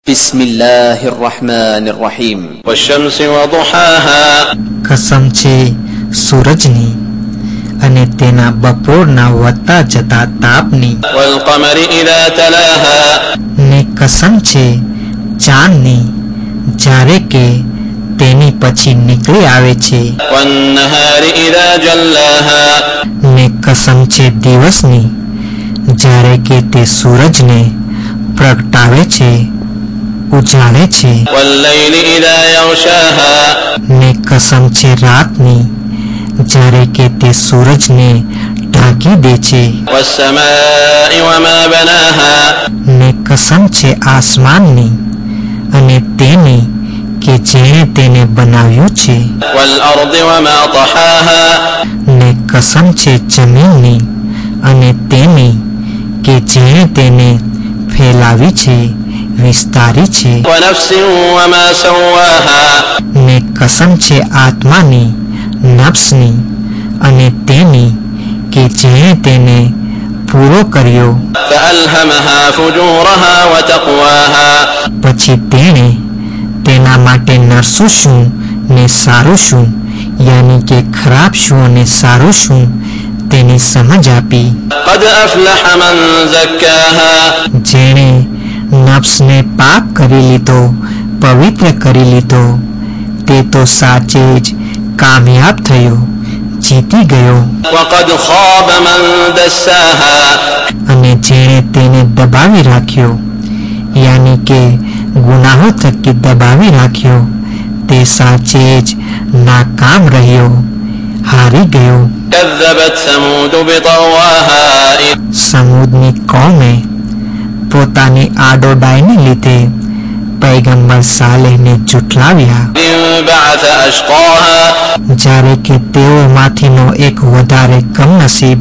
बिस्मिल्लाहिर्रहमानिर्रहीम। वश्शम्सि वदुहाहा। कसम છે સૂરજની અને તેના બપોરના વધતા જતા તાપની. વલકમરી ઇઝા તલાહા. ને કસમ છે ચાંદની જ્યારે કે તેની પછી નીકળી આવે છે. વન્નહારી ઇઝા જલ્લાહા. ને કસમ છે દિવસની જ્યારે કે તે સૂરજને પ્રગટાવે છે, ઉજાડે છે. વલ્લૈલી ઇઝા યગશાહા. ને કસમ છે રાતની જ્યારે કે તે સૂરજને ઢાંકી દે છે. વસ્સમાઇ વમા બનાહા. ને કસમ છે આસમાનની અને તેની કે જેણે તેને બનાવ્યું છે. વલઅર્દિ વમા તહાહા. ને કસમ છે જમીનની અને તેની કે જેણે તેને ફેલાવી છે, વિસ્તારી છે. વનફ્સિન વમા સવ્વાહા. ને કસમ છે આત્માની, નફ્સની અને તેની કે જેણે તેને પૂરો કર્યો. ફઅલ્હમહા ફુજૂરહા વતક્વાહા. પછી તેણે તેના માટે નરસું શું ને સારું શું, યાની કે ખરાબ શું અને સારું શું તેની સમજ આપી. قد أفلح من زكاها. જેણે નફ્સને પાક કરી લીધો, પવિત્ર કરી લીધો, તે તો સાચે જ કામયાબ થયો, જીતી ગયો. وقد خاب من دساها. અને જેણે તેને દબાવી રાખ્યો, યાની કે ગુનાહો થકી દબાવી રાખ્યો, તે સાચે જ નાકામ રહ્યો, હારી ગયો. كذبت ثمود بطغواها. સમૂદની કોમે પોતાની આડોડાઈને લીધે પૈગંબર સાલેહને જુઠલાવ્યા. إذ بعث أشقاها. જ્યારે કે તેઓમાંથીનો એક વધારે કમનસીબ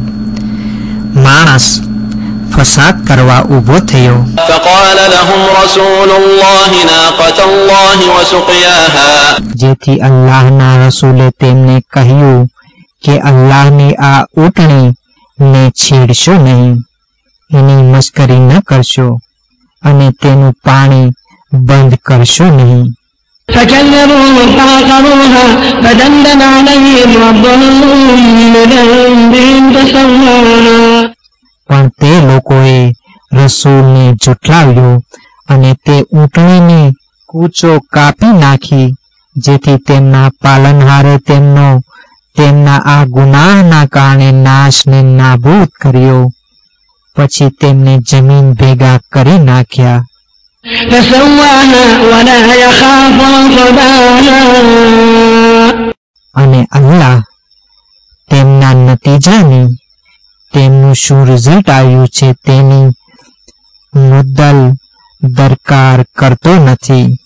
માણસ ફસાદ કરવા ઊભો થયો. فقال لهم رسول الله ناقة الله وسقياها. જેથી અલ્લાહના રસૂલે તેમને કહ્યું કે અલ્લાહની આ ઊંટણી ને છેડશો નહીં, એની મશ્કરી ન કરશો અને તેનું પાણી બંધ કરશો નહીં. فكذبوه فعقروها فدمدم عليهم ربهم بذنبهم فسواها. પણ તે લોકોએ રસૂલને જુઠલાવ્યો અને તે ઊંટણીની કૂચો કાપી નાખી, જેથી તેમના પાલનહારે તેમના આ ગુનાહના કારણે નાશને નાબૂદ કર્યો. પછી તેમને જમીન ભેગા કરી નાખ્યા. فسواها ولا يخاف عقباها. અને અલ્લાહ તેમના નતીજાની, તેમનું શું રિઝલ્ટ આવ્યું છે તેની મુદ્દલ દરકાર કરતો નથી.